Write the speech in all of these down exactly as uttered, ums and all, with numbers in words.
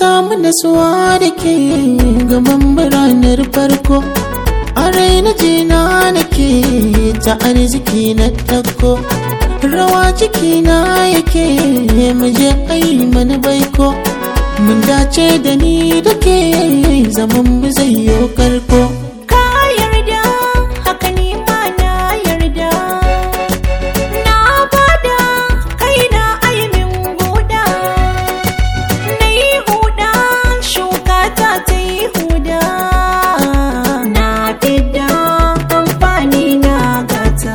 samu nasuwa da ke gaban biranar farko a raina jina nake ta arziki na ɗauko rawa cikina yake muje ai mana baiko mun dace da ni da ke zaman mu zai yi karko ka yarda haka ni ma na yarda na bada kaina aimin goda na yi huda shuka ta ta yi huda na fidda amfani na gata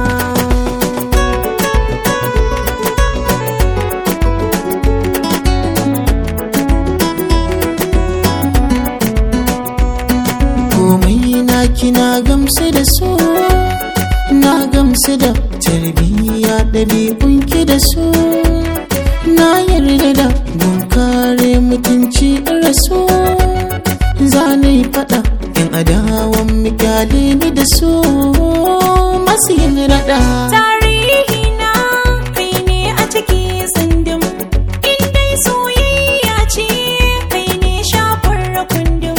kina gamsu da su na gamsu da tarbiyya ɗabi'unki da su na yarda da gun kare mutunci rasu za na yi faɗa yan adawan mikyale ni da su masu yin raɗa tarihi na kai ne a ciki tsindin indai soyayya ce kai ne shafar kundin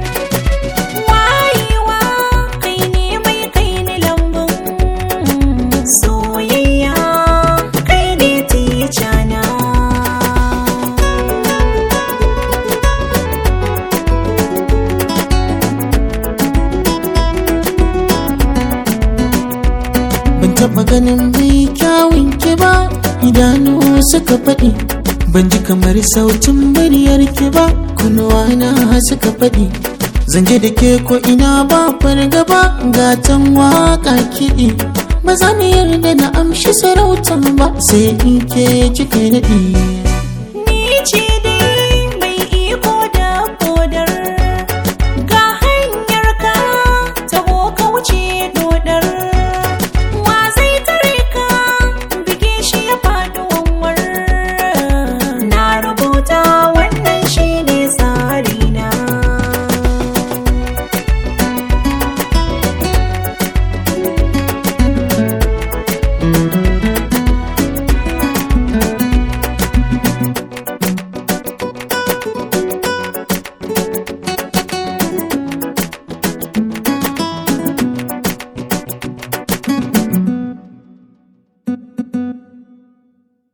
soyayya kai ne tijana ban taɓa ganin mai kyawun ki ba idanu suka faɗi ban ji kamar sautin muryar ki ba kunnuwa na suka faɗi zanje da ke ko ina ba fargaba gatan waka kiɗi ba za ni yarda na amshi sarautan ba sai in ke cika naɗi ni ce